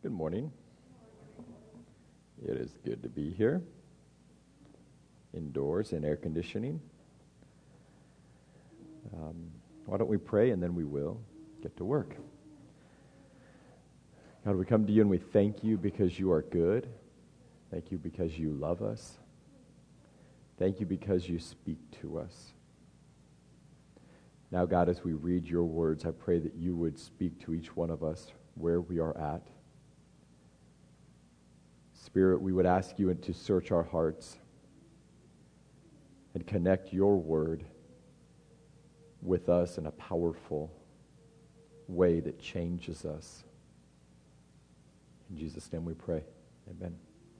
Good morning. It is good to be here, indoors in air conditioning. Why don't we pray and then we will get to work. God, we come to you and we thank you because you are good. Thank you because you love us. Thank you because you speak to us. Now, God, as we read your words, I pray that you would speak to each one of us where we are at. Spirit, we would ask you to search our hearts and connect your word with us in a powerful way that changes us. In Jesus' name we pray. Amen.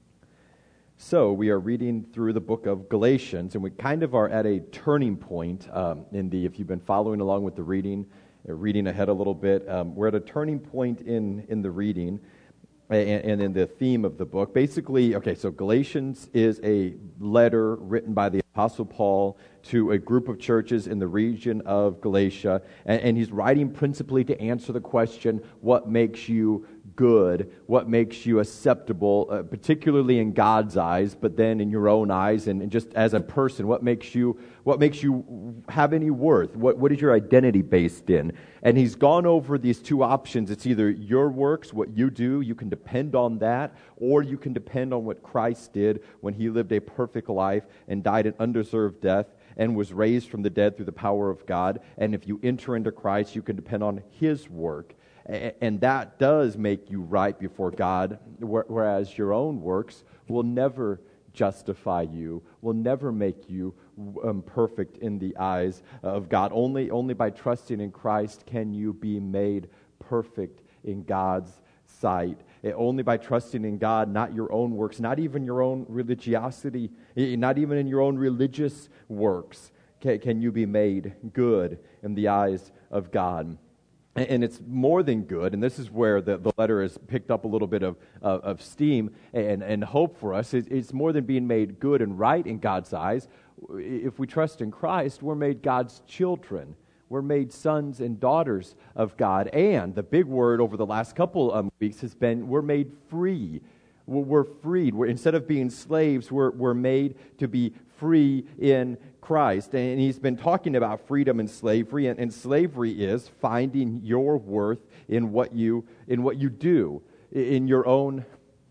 So we are reading through the book of Galatians, and we kind of are at a turning point if you've been following along with the reading ahead a little bit, we're at a turning point in the reading and in the theme of the book. Basically, so Galatians is a letter written by the Apostle Paul to a group of churches in the region of Galatia, and he's writing principally to answer the question, what makes you good, what makes you acceptable, particularly in God's eyes, but then in your own eyes and just as a person, what makes you have any worth? What is your identity based in? And he's gone over these two options. It's either your works, what you do, you can depend on that, or you can depend on what Christ did when he lived a perfect life and died an undeserved death and was raised from the dead through the power of God. And if you enter into Christ, you can depend on his work. And that does make you right before God, whereas your own works will never justify you, will never make you perfect in the eyes of God. Only by trusting in Christ can you be made perfect in God's sight. Only by trusting in God, not your own works, not even your own religiosity, not even in your own religious works, can you be made good in the eyes of God. And it's more than good, and this is where the letter has picked up a little bit of steam and hope for us. It's more than being made good and right in God's eyes. If we trust in Christ, we're made God's children. We're made sons and daughters of God. And the big word over the last couple of weeks has been we're made free. We're freed. Instead of being slaves, we're made to be free in Christ. And he's been talking about freedom and slavery, and slavery is finding your worth in what you do, in your own.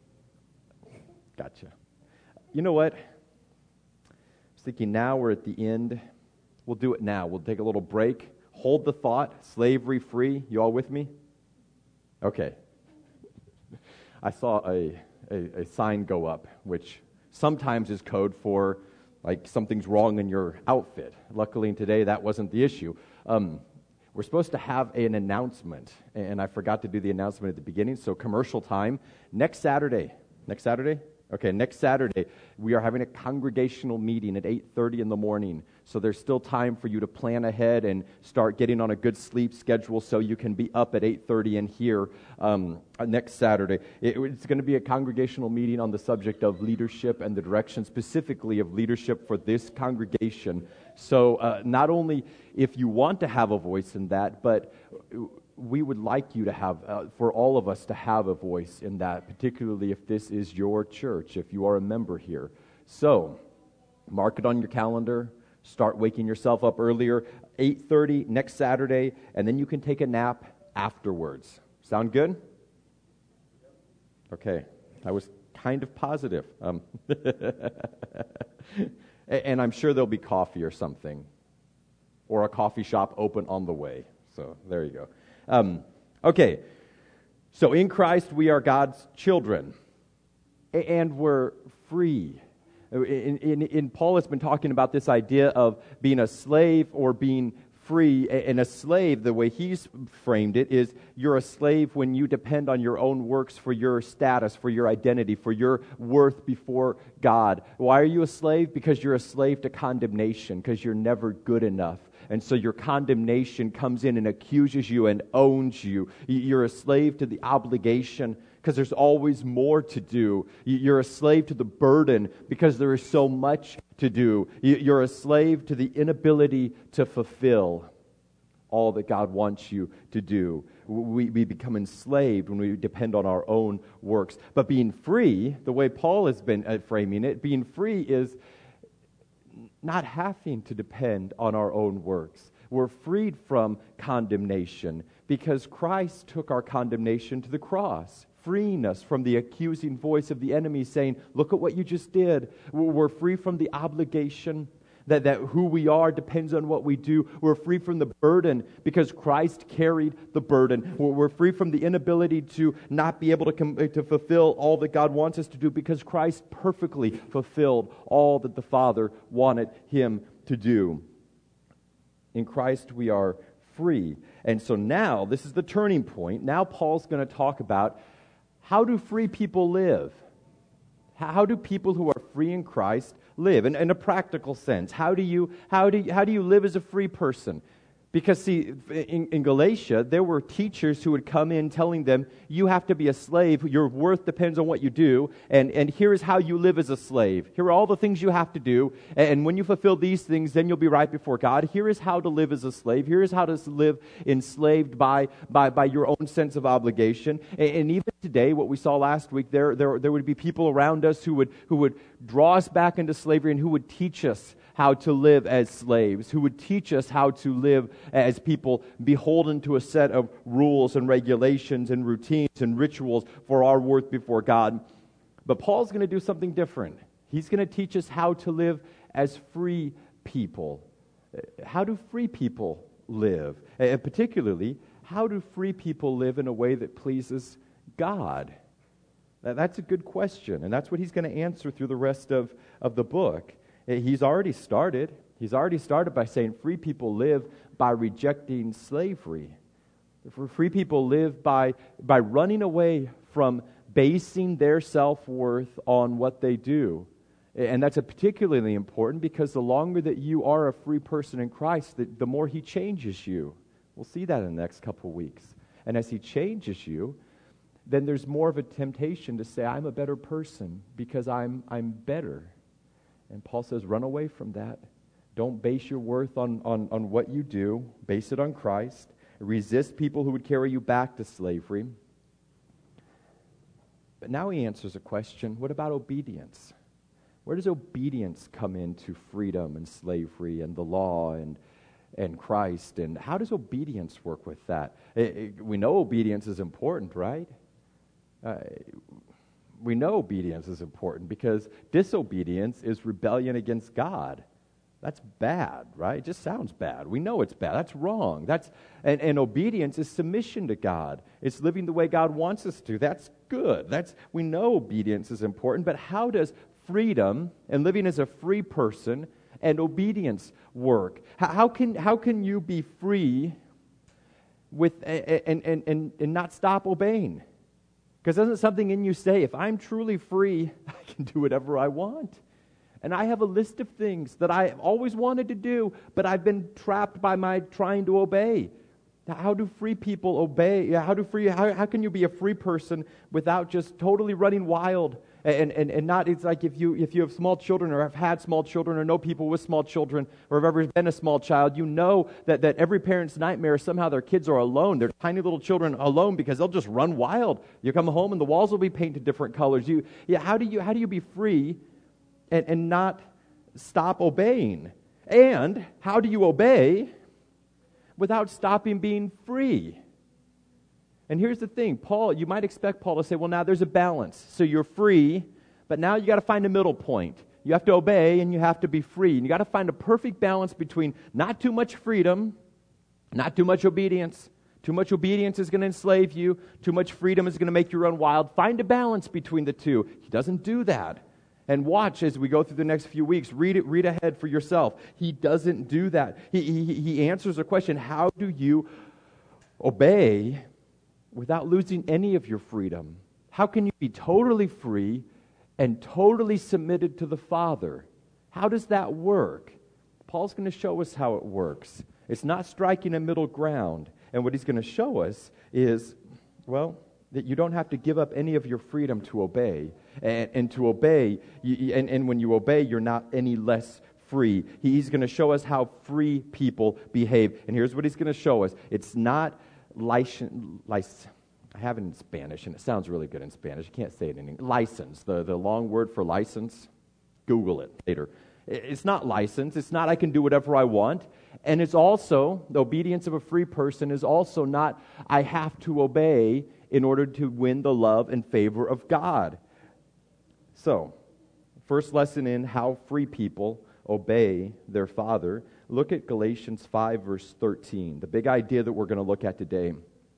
Gotcha. You know what? I was thinking now we're at the end. We'll do it now. We'll take a little break. Hold the thought. Slavery free. You all with me? Okay. I saw a sign go up, which sometimes is code for like something's wrong in your outfit. Luckily today that wasn't the issue. We're supposed to have an announcement, and I forgot to do the announcement at the beginning, so commercial time. Next Saturday? Okay, next Saturday, we are having a congregational meeting at 8:30 in the morning. So there's still time for you to plan ahead and start getting on a good sleep schedule so you can be up at 8:30 and here next Saturday. It's going to be a congregational meeting on the subject of leadership and the direction specifically of leadership for this congregation. So not only if you want to have a voice in that, but we would like you to have, for all of us to have a voice in that, particularly if this is your church, if you are a member here. So, mark it on your calendar, start waking yourself up earlier, 8:30 next Saturday, and then you can take a nap afterwards. Sound good? Okay, I was kind of positive. And I'm sure there'll be coffee or something, or a coffee shop open on the way. So, there you go. Okay, so in Christ we are God's children, and we're free. In Paul has been talking about this idea of being a slave or being free, and a slave, the way he's framed it, is you're a slave when you depend on your own works for your status, for your identity, for your worth before God. Why are you a slave? Because you're a slave to condemnation, because you're never good enough. And so your condemnation comes in and accuses you and owns you. You're a slave to the obligation because there's always more to do. You're a slave to the burden because there is so much to do. You're a slave to the inability to fulfill. all that God wants you to do. We become enslaved when we depend on our own works. But being free, the way Paul has been framing it, being free is not having to depend on our own works. We're freed from condemnation because Christ took our condemnation to the cross, freeing us from the accusing voice of the enemy saying, look at what you just did. We're free from the obligation that who we are depends on what we do. We're free from the burden because Christ carried the burden. We're free from the inability to not be able to fulfill all that God wants us to do because Christ perfectly fulfilled all that the Father wanted Him to do. In Christ we are free. And so now, this is the turning point. Now Paul's going to talk about how do free people live? How do people who are free in Christ live in a practical sense? How do you live as a free person? Because see, in Galatia, there were teachers who would come in telling them, you have to be a slave, your worth depends on what you do, and here is how you live as a slave. Here are all the things you have to do, and when you fulfill these things, then you'll be right before God. Here is how to live as a slave. Here is how to live enslaved by your own sense of obligation. And even today, what we saw last week, there would be people around us who would draw us back into slavery and who would teach us how to live as slaves, who would teach us how to live as people beholden to a set of rules and regulations and routines and rituals for our worth before God. But Paul's going to do something different. He's going to teach us how to live as free people. How do free people live? And particularly, how do free people live in a way that pleases God? That's a good question, and that's what he's going to answer through the rest of the book. He's already started. He's already started by saying free people live by rejecting slavery. Free people live by running away from basing their self-worth on what they do. And that's particularly important because the longer that you are a free person in Christ, the more He changes you. We'll see that in the next couple of weeks. And as He changes you, then there's more of a temptation to say, I'm a better person because I'm better. And Paul says, run away from that. Don't base your worth on what you do. Base it on Christ. Resist people who would carry you back to slavery. But now he answers a question, what about obedience? Where does obedience come into freedom and slavery and the law and Christ? And how does obedience work with that? We know obedience is important, right? We know obedience is important because disobedience is rebellion against God. That's bad, right? It just sounds bad. We know it's bad. That's wrong. And obedience is submission to God. It's living the way God wants us to. That's good. We know obedience is important, but how does freedom and living as a free person and obedience work? How can you be free with and not stop obeying? Because doesn't something in you say, if I'm truly free, I can do whatever I want? And I have a list of things that I always wanted to do, but I've been trapped by my trying to obey. How do free people obey? How can you be a free person without just totally running wild? And not, it's like if you have small children or have had small children or know people with small children or have ever been a small child, you know that every parent's nightmare is somehow their kids are alone. They're tiny little children alone because they'll just run wild. You come home and the walls will be painted different colors. How do you be free and not stop obeying? And how do you obey without stopping being free? And here's the thing, you might expect Paul to say, well, now there's a balance. So you're free, but now you got to find a middle point. You have to obey and you have to be free. And you got to find a perfect balance between not too much freedom, not too much obedience. Too much obedience is going to enslave you. Too much freedom is going to make you run wild. Find a balance between the two. He doesn't do that. And watch as we go through the next few weeks. Read ahead for yourself. He doesn't do that. He answers the question, how do you obey without losing any of your freedom? How can you be totally free and totally submitted to the Father? How does that work? Paul's going to show us how it works. It's not striking a middle ground. And what he's going to show us is, that you don't have to give up any of your freedom to obey. And to obey, and when you obey, you're not any less free. He's going to show us how free people behave. And here's what he's going to show us. It's not I have it in Spanish, and it sounds really good in Spanish. You can't say it in English. License, the long word for license. Google it later. It's not license. It's not I can do whatever I want. And it's also, the obedience of a free person is also not I have to obey in order to win the love and favor of God. So, first lesson in how free people obey their Father. Look at Galatians 5, verse 13. The big idea that we're going to look at today.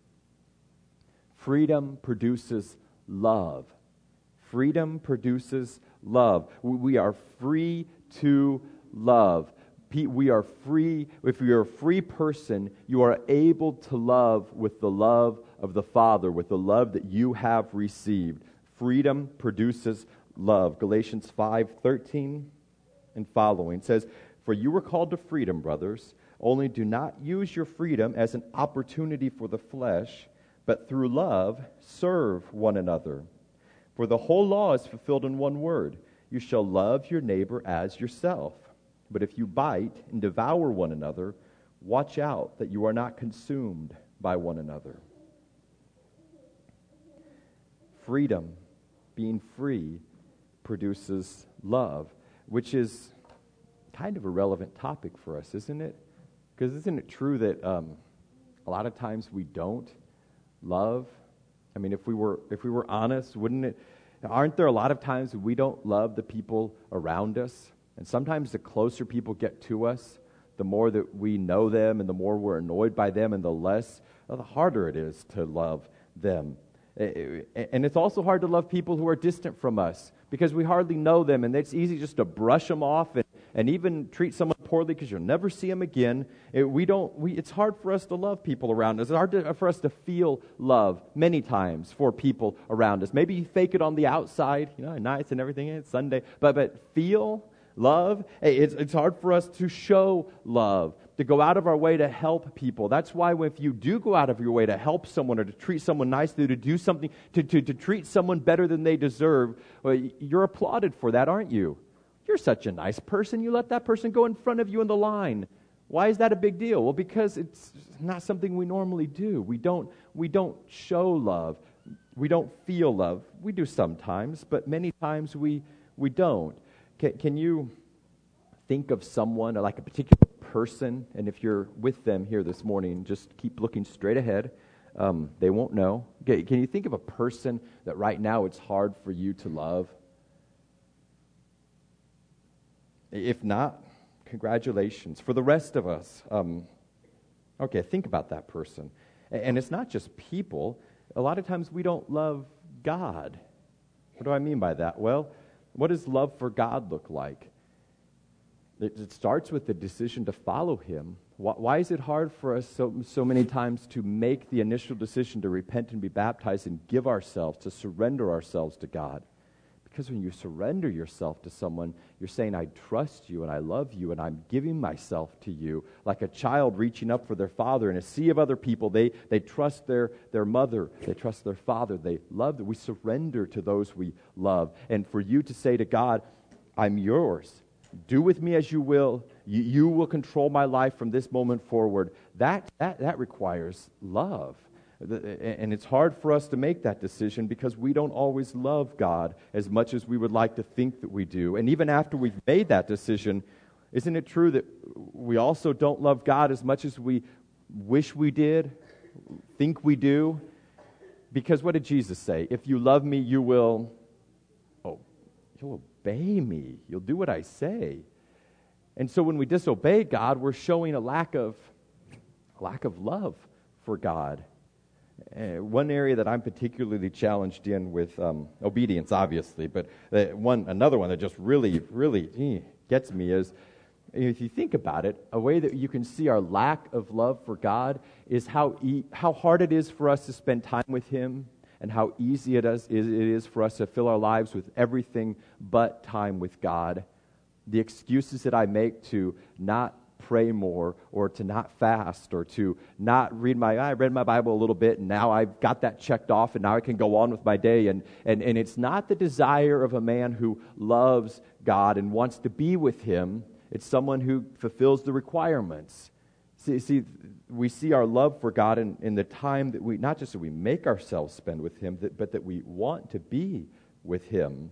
Freedom produces love. Freedom produces love. We are free to love. We are free. If you're a free person, you are able to love with the love of the Father, with the love that you have received. Freedom produces love. Galatians 5:13 and following says, "For you were called to freedom, brothers. Only do not use your freedom as an opportunity for the flesh, but through love serve one another. For the whole law is fulfilled in one word. You shall love your neighbor as yourself. But if you bite and devour one another, watch out that you are not consumed by one another." Freedom, being free, produces love, which is kind of a relevant topic for us, isn't it? Because isn't it true that a lot of times we don't love? I mean, if we were honest, aren't there a lot of times we don't love the people around us? And sometimes the closer people get to us, the more that we know them and the more we're annoyed by them and the harder it is to love them. And it's also hard to love people who are distant from us because we hardly know them, and it's easy just to brush them off and even treat someone poorly because you'll never see them again. It's hard for us to love people around us. It's hard for us to feel love many times for people around us. Maybe you fake it on the outside, nice and everything, it's Sunday, but feel love, it's hard for us to show love, to go out of our way to help people. That's why if you do go out of your way to help someone or to treat someone nicely, to do something, to treat someone better than they deserve, well, you're applauded for that, aren't you? You're such a nice person. You let that person go in front of you in the line. Why is that a big deal? Well, because it's not something we normally do. We don't show love. We don't feel love. We do sometimes, but many times we don't. Can you think of someone, like a particular person, and if you're with them here this morning, just keep looking straight ahead. They won't know. Can you think of a person that right now it's hard for you to love? If not, congratulations. For the rest of us, think about that person. And it's not just people. A lot of times we don't love God. What do I mean by that? Well, what does love for God look like? It starts with the decision to follow Him. Why is it hard for us so many times to make the initial decision to repent and be baptized and give ourselves, to surrender ourselves to God? Because when you surrender yourself to someone, you're saying, I trust you and I love you and I'm giving myself to you. Like a child reaching up for their father in a sea of other people, they trust their mother, they trust their father, they love them. We surrender to those we love. And for you to say to God, I'm yours. Do with me as you will. You will control my life from this moment forward. That requires love. And it's hard for us to make that decision because we don't always love God as much as we would like to think that we do. And even after we've made that decision, isn't it true that we also don't love God as much as we wish we did, think we do? Because what did Jesus say? If you love me, you'll obey me. You'll do what I say. And so when we disobey God, we're showing a lack of love for God. One area that I'm particularly challenged in with obedience, obviously, but another one that just really gets me is, if you think about it, a way that you can see our lack of love for God is how hard it is for us to spend time with Him, and how easy it is for us to fill our lives with everything but time with God. The excuses that I make to not pray more, or to not fast, or to not I read my Bible a little bit, and now I've got that checked off, and now I can go on with my day. And it's not the desire of a man who loves God and wants to be with Him. It's someone who fulfills the requirements. See, we see our love for God in the time that we, not just that we make ourselves spend with Him, but that we want to be with Him.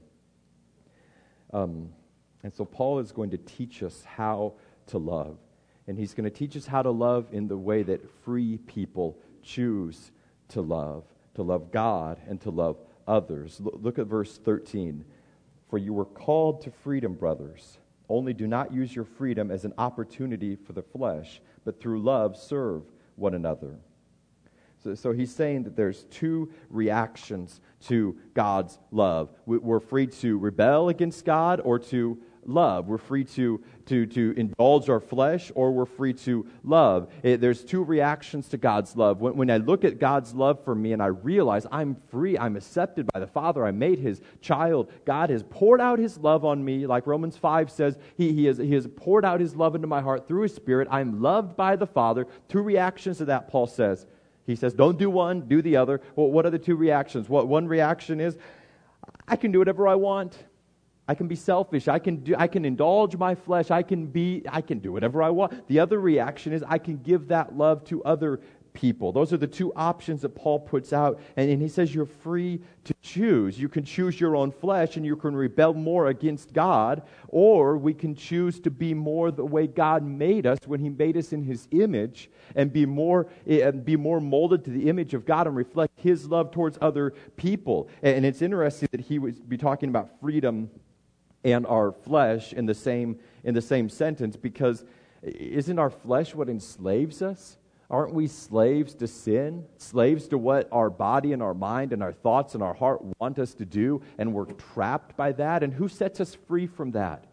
And so Paul is going to teach us how to love. And he's going to teach us how to love in the way that free people choose to love God and to love others. Look at verse 13. For you were called to freedom, brothers. Only do not use your freedom as an opportunity for the flesh, but through love serve one another. So he's saying that there's two reactions to God's love. We're free to rebel against God or to love. We're free to indulge our flesh, or we're free to love. There's two reactions to God's love. When I look at God's love for me and I realize I'm free, I'm accepted by the Father, I'm made His child, God has poured out His love on me, like Romans 5 says, He has poured out His love into my heart through His Spirit. I'm loved by the Father. Two reactions to that, Paul says. He says, don't do one, do the other. Well, what are the two reactions? One reaction is, I can do whatever I want. I can be selfish. I can indulge my flesh. I can do whatever I want. The other reaction is I can give that love to other people. Those are the two options that Paul puts out. And he says you're free to choose. You can choose your own flesh and you can rebel more against God, or we can choose to be more the way God made us when He made us in His image, and be more molded to the image of God and reflect His love towards other people. And it's interesting that he would be talking about freedom and our flesh in the same sentence, because isn't our flesh what enslaves us? Aren't we slaves to sin? Slaves to what our body and our mind and our thoughts and our heart want us to do, and we're trapped by that? And who sets us free from that?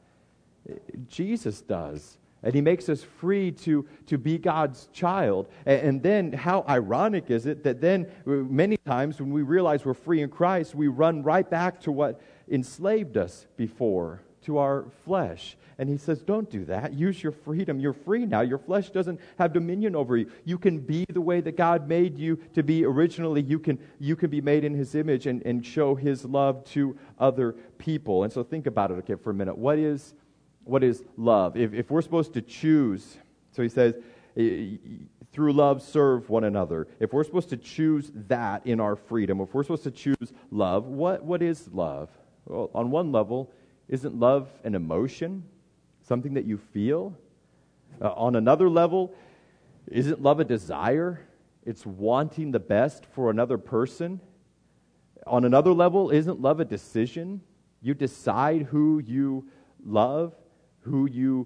Jesus does. And He makes us free to be God's child. And then how ironic is it that then many times when we realize we're free in Christ, we run right back to what enslaved us before, to our flesh. And He says, don't do that. Use your freedom. You're free now. Your flesh doesn't have dominion over you. You can be the way that God made you to be originally. You can be made in His image and show His love to other people. And so think about it, for a minute. What is love? If we're supposed to choose, so he says, through love serve one another. If we're supposed to choose that in our freedom, if we're supposed to choose love, what is love? Well, on one level, isn't love an emotion? Something that you feel? On another level, isn't love a desire? It's wanting the best for another person. On another level, isn't love a decision? You decide who you love, who you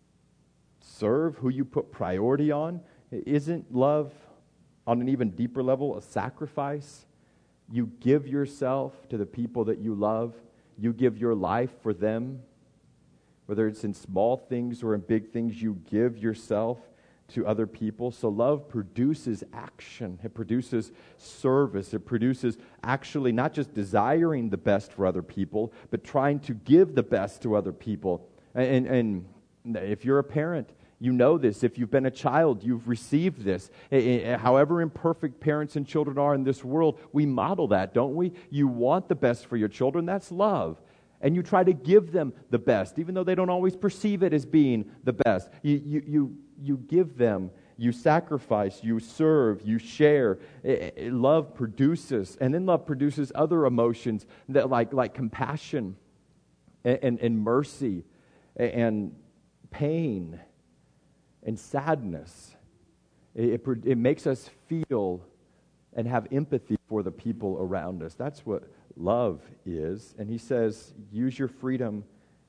serve, who you put priority on. Isn't love, on an even deeper level, a sacrifice? You give yourself to the people that you love. You give your life for them. Whether it's in small things or in big things, you give yourself to other people. So love produces action. It produces service. It produces actually not just desiring the best for other people, but trying to give the best to other people. And if you're a parent, you know this. If you've been a child, you've received this. However imperfect parents and children are in this world, we model that, don't we? You want the best for your children. That's love. And you try to give them the best, even though they don't always perceive it as being the best. You give them, you sacrifice, you serve, you share. Love produces, and then love produces other emotions that like compassion and mercy and pain and sadness. It makes us feel and have empathy for the people around us. That's what love is. And he says, use your freedom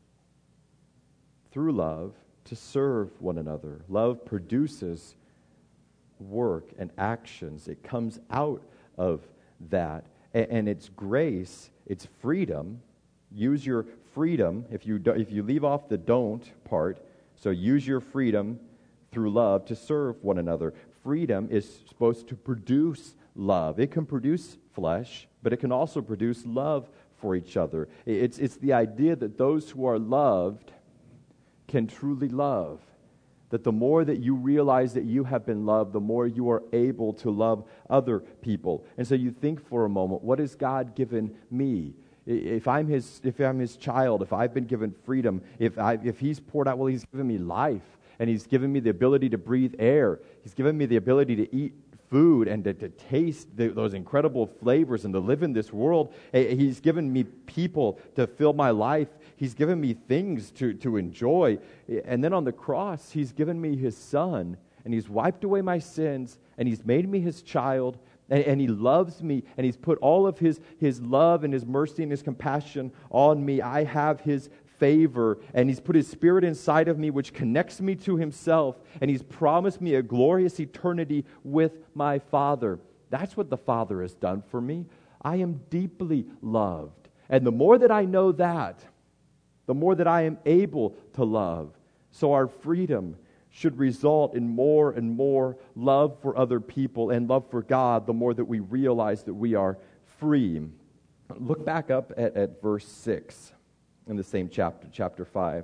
through love to serve one another. Love produces work and actions. It comes out of that. And it's grace, it's freedom. Use your freedom. If you leave off the don't part, so use your freedom through love to serve one another. Freedom is supposed to produce love. It can produce flesh, but it can also produce love for each other. It's the idea that those who are loved can truly love. That the more that you realize that you have been loved, the more you are able to love other people. And so you think for a moment, what has God given me? if I'm his child, if I've been given freedom, if he's poured out, well, he's given me life, and he's given me the ability to breathe air. He's given me the ability to eat food and to taste those incredible flavors and to live in this world. He's given me people to fill my life. He's given me things to enjoy. And then on the cross, he's given me his son, and he's wiped away my sins, and he's made me his child, and he loves me, and he's put all of his love and his mercy and his compassion on me. I have his favor, and he's put his Spirit inside of me, which connects me to himself, and he's promised me a glorious eternity with my Father. That's what the Father has done for me. I am deeply loved, and the more that I know that, the more that I am able to love. So our freedom should result in more and more love for other people and love for God, the more that we realize that we are free. Look back up at verse 6 in the same chapter 5.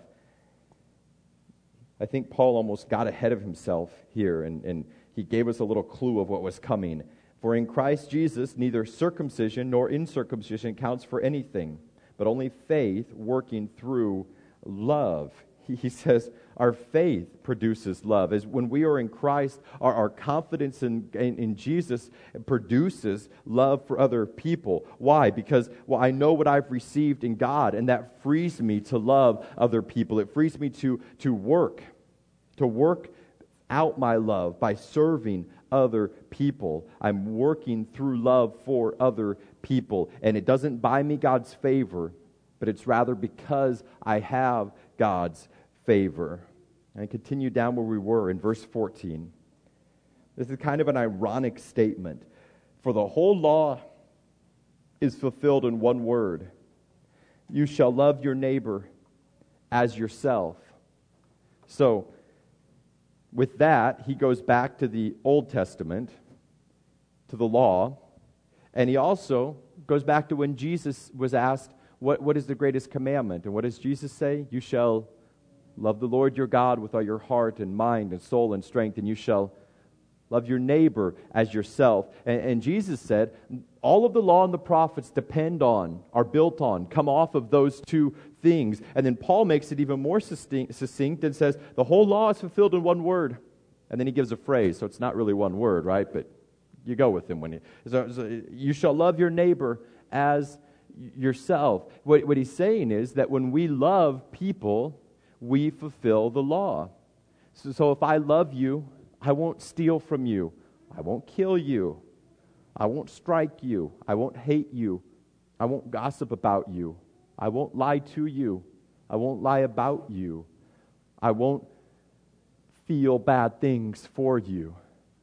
I think Paul almost got ahead of himself here, and he gave us a little clue of what was coming. For in Christ Jesus, neither circumcision nor uncircumcision counts for anything, but only faith working through love. He says our faith produces love. As when we are in Christ, our confidence in Jesus produces love for other people. Why? Because, I know what I've received in God, and that frees me to love other people. It frees me to work out my love by serving other people. I'm working through love for other people. And it doesn't buy me God's favor, but it's rather because I have God's favor. And continue down where we were in verse 14. This is kind of an ironic statement. For the whole law is fulfilled in one word. You shall love your neighbor as yourself. So, with that, he goes back to the Old Testament, to the law, and he also goes back to when Jesus was asked, what is the greatest commandment? And what does Jesus say? You shall love the Lord your God with all your heart and mind and soul and strength, and you shall love your neighbor as yourself. And Jesus said, all of the law and the prophets are built on, come off of those two things. And then Paul makes it even more succinct and says, the whole law is fulfilled in one word. And then he gives a phrase, so it's not really one word, right? But you go with him when you shall love your neighbor as yourself. What he's saying is that when we love people, we fulfill the law. So if I love you, I won't steal from you. I won't kill you. I won't strike you. I won't hate you. I won't gossip about you. I won't lie to you. I won't lie about you. I won't feel bad things for you.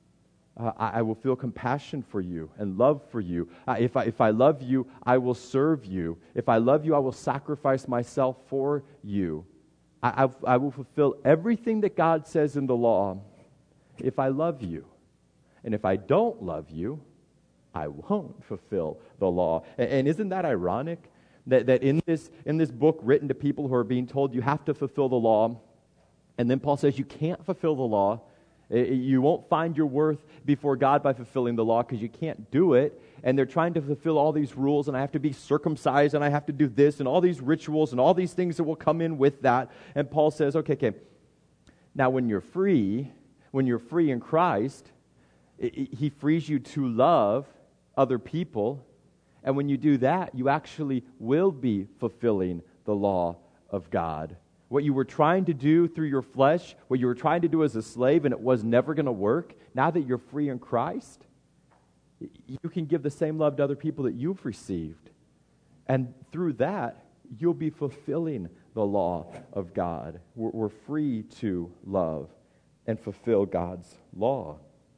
I will feel compassion for you and love for you. If I love you, I will serve you. If I love you, I will sacrifice myself for you. I will fulfill everything that God says in the law if I love you. And if I don't love you, I won't fulfill the law. And isn't that ironic? That in this book written to people who are being told you have to fulfill the law, and then Paul says you can't fulfill the law. You won't find your worth before God by fulfilling the law because you can't do it. And they're trying to fulfill all these rules, and I have to be circumcised, and I have to do this, and all these rituals, and all these things that will come in with that. And Paul says, okay. Now when you're free in Christ, He frees you to love other people. And when you do that, you actually will be fulfilling the law of God. What you were trying to do through your flesh, what you were trying to do as a slave, and it was never going to work, now that you're free in Christ, you can give the same love to other people that you've received. And through that, you'll be fulfilling the law of God. We're free to love and fulfill God's law.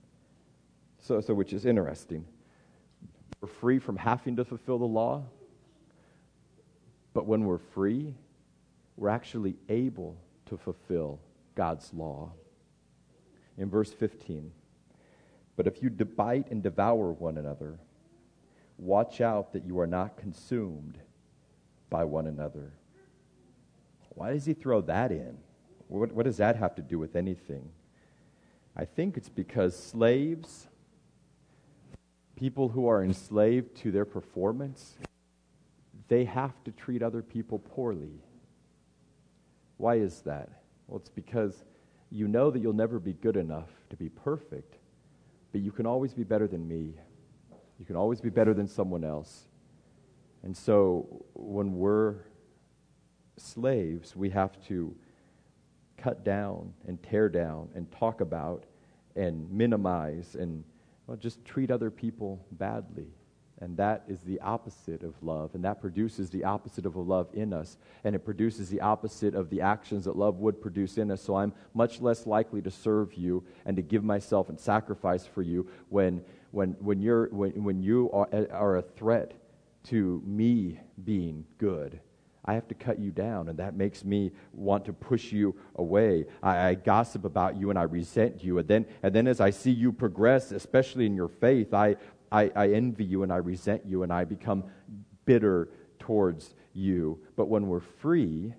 So which is interesting. We're free from having to fulfill the law, but when we're free, we're actually able to fulfill God's law. In verse 15, but if you bite and devour one another, watch out that you are not consumed by one another. Why does he throw that in? What does that have to do with anything? I think it's because slaves, people who are enslaved to their performance, they have to treat other people poorly. Why is that? Well, it's because you know that you'll never be good enough to be perfect, but you can always be better than me. You can always be better than someone else. And so when we're slaves, we have to cut down and tear down and talk about and minimize and just treat other people badly. And that is the opposite of love. And that produces the opposite of a love in us. And it produces the opposite of the actions that love would produce in us. So I'm much less likely to serve you and to give myself and sacrifice for you when you are a threat to me being good. I have to cut you down, and that makes me want to push you away. I gossip about you and I resent you. And then as I see you progress, especially in your faith, I envy you and I resent you and I become bitter towards you. But when we're free,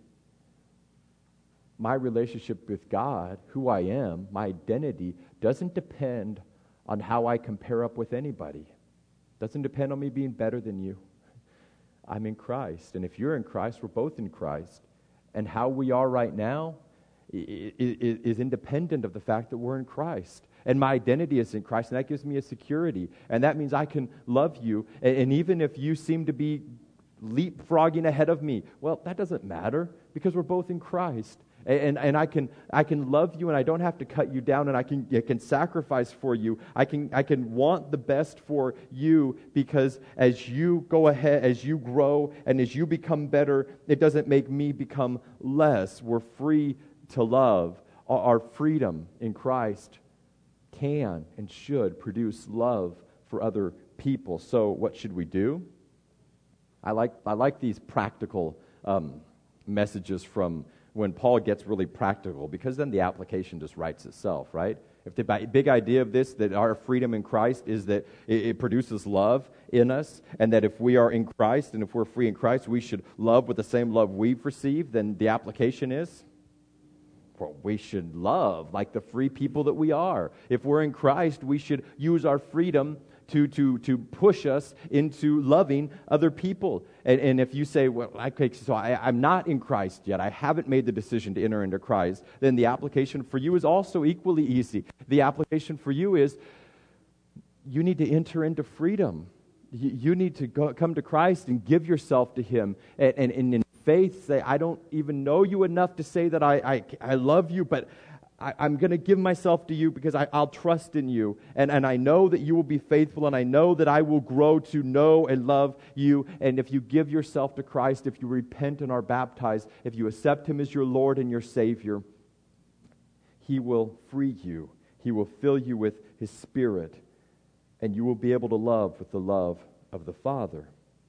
my relationship with God, who I am, my identity, doesn't depend on how I compare up with anybody. Doesn't depend on me being better than you. I'm in Christ. And if you're in Christ, we're both in Christ. And how we are right now is independent of the fact that we're in Christ. And my identity is in Christ, and that gives me a security. And that means I can love you. And even if you seem to be leapfrogging ahead of me, well, that doesn't matter because we're both in Christ. And I can love you, and I don't have to cut you down, and I can sacrifice for you. I can want the best for you because as you go ahead, as you grow, and as you become better, it doesn't make me become less. We're free to love. Our freedom in Christ can and should produce love for other people. So what should we do? I like these practical messages from when Paul gets really practical, because then the application just writes itself, right? If the big idea of this, that our freedom in Christ is that it produces love in us, and that if we are in Christ and if we're free in Christ, we should love with the same love we've received, then the application is, well, we should love like the free people that we are. If we're in Christ, we should use our freedom to push us into loving other people. And if you say, well, okay, so I'm not in Christ yet, I haven't made the decision to enter into Christ, then the application for you is also equally easy. The application for you is you need to enter into freedom. You need to come to Christ and give yourself to Him. And in faith, say, I don't even know you enough to say that I love you, but I'm going to give myself to you because I'll trust in you. And I know that you will be faithful, and I know that I will grow to know and love you. And if you give yourself to Christ, if you repent and are baptized, if you accept Him as your Lord and your Savior, He will free you. He will fill you with His Spirit, and you will be able to love with the love of the Father.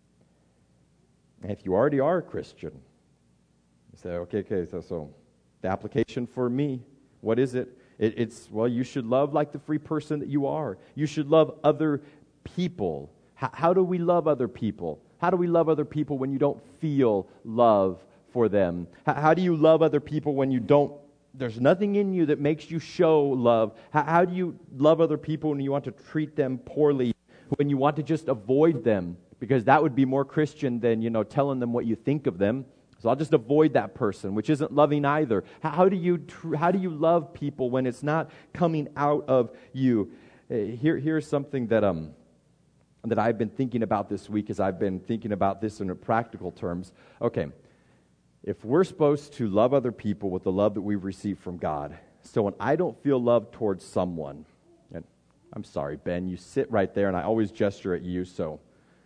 And if you already are a Christian, you say, okay, so the application for me, what is it? It's you should love like the free person that you are. You should love other people. How do we love other people? How do we love other people when you don't feel love for them? How do you love other people when there's nothing in you that makes you show love? How do you love other people when you want to treat them poorly, when you want to just avoid them? Because that would be more Christian than, telling them what you think of them. So I'll just avoid that person, which isn't loving either. How do you love people when it's not coming out of you? Here's something that I've been thinking about this week as I've been thinking about this in practical terms. Okay, if we're supposed to love other people with the love that we've received from God, so when I don't feel love towards someone, and I'm sorry, Ben, you sit right there and I always gesture at you, so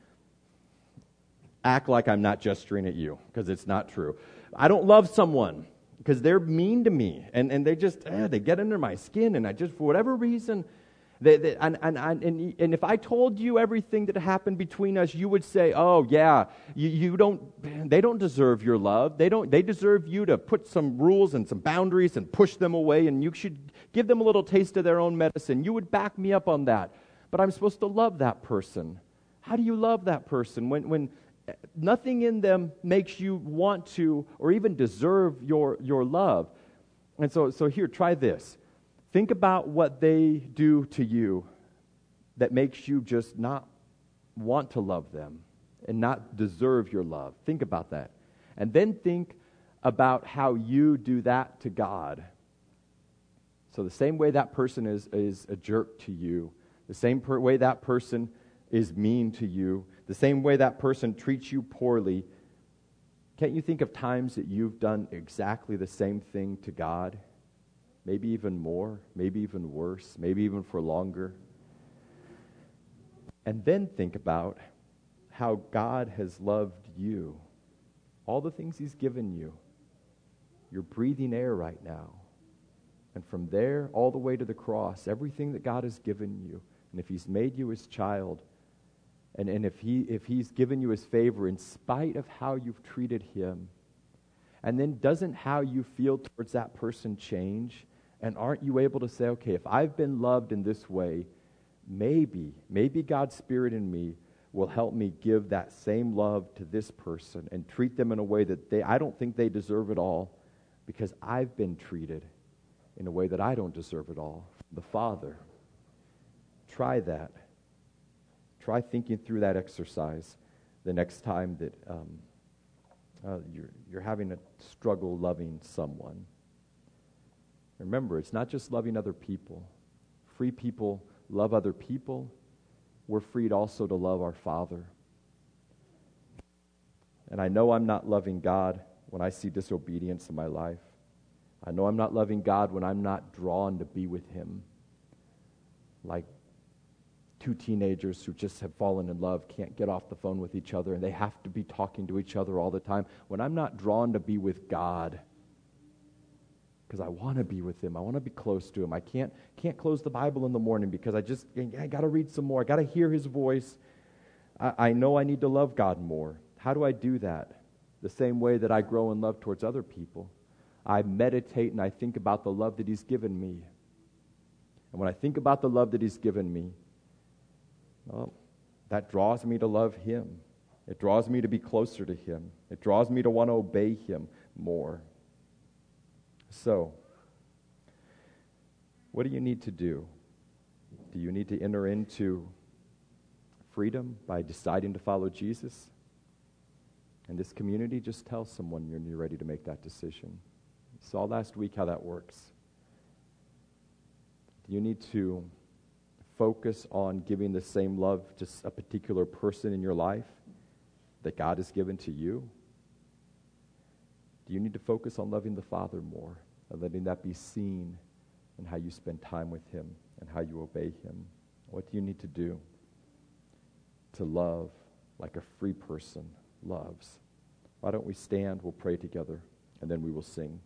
act like I'm not gesturing at you, because it's not true. I don't love someone because they're mean to me, and they just they get under my skin, and I just, for whatever reason, and if I told you everything that happened between us, you would say, oh yeah, they don't deserve your love. They deserve you to put some rules and some boundaries and push them away, and you should give them a little taste of their own medicine. You would back me up on that. But I'm supposed to love that person. How do you love that person when nothing in them makes you want to or even deserve your love? And so here, try this. Think about what they do to you that makes you just not want to love them. and not deserve your love. Think about that. And then think about how you do that to God. So the same way that person is a jerk to you, the same way that person is mean to you, the same way that person treats you poorly, can't you think of times that you've done exactly the same thing to God? Maybe even more, maybe even worse, maybe even for longer. And then think about how God has loved you. All the things He's given you. You're breathing air right now. And from there all the way to the cross, everything that God has given you, and if He's made you His child, and if He's given you His favor in spite of how you've treated Him, and then doesn't how you feel towards that person change? And aren't you able to say, okay, if I've been loved in this way, maybe God's Spirit in me will help me give that same love to this person and treat them in a way that I don't think they deserve it all, because I've been treated in a way that I don't deserve it all. The Father. Try that. Try thinking through that exercise the next time that you're having a struggle loving someone. Remember, it's not just loving other people. Free people love other people. We're freed also to love our Father. And I know I'm not loving God when I see disobedience in my life. I know I'm not loving God when I'm not drawn to be with Him. Like two teenagers who just have fallen in love can't get off the phone with each other and they have to be talking to each other all the time. When I'm not drawn to be with God, because I want to be with Him, I want to be close to Him. I can't close the Bible in the morning because I got to read some more. I got to hear His voice. I know I need to love God more. How do I do that? The same way that I grow in love towards other people. I meditate and I think about the love that He's given me. And when I think about the love that He's given me, well, that draws me to love Him. It draws me to be closer to Him. It draws me to want to obey Him more. So, what do you need to do? Do you need to enter into freedom by deciding to follow Jesus? In this community, just tell someone you're ready to make that decision. You saw last week how that works. Do you need to focus on giving the same love to a particular person in your life that God has given to you? Do you need to focus on loving the Father more and letting that be seen in how you spend time with Him and how you obey Him? What do you need to do to love like a free person loves? Why don't we stand, we'll pray together, and then we will sing.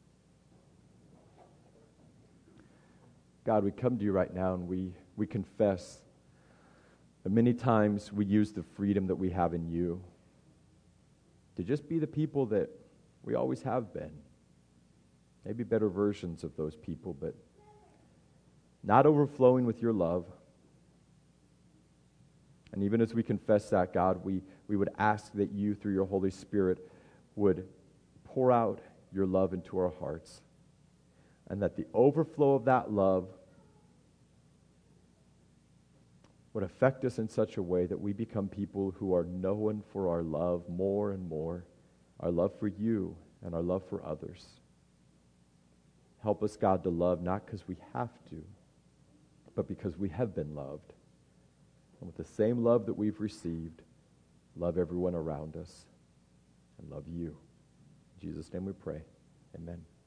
God, we come to You right now and we confess that many times we use the freedom that we have in You to just be the people that we always have been. Maybe better versions of those people, but not overflowing with Your love. And even as we confess that, God, we would ask that You, through Your Holy Spirit, would pour out Your love into our hearts, and that the overflow of that love would affect us in such a way that we become people who are known for our love more and more, our love for You and our love for others. Help us, God, to love not because we have to, but because we have been loved. And with the same love that we've received, love everyone around us and love You. In Jesus' name we pray. Amen.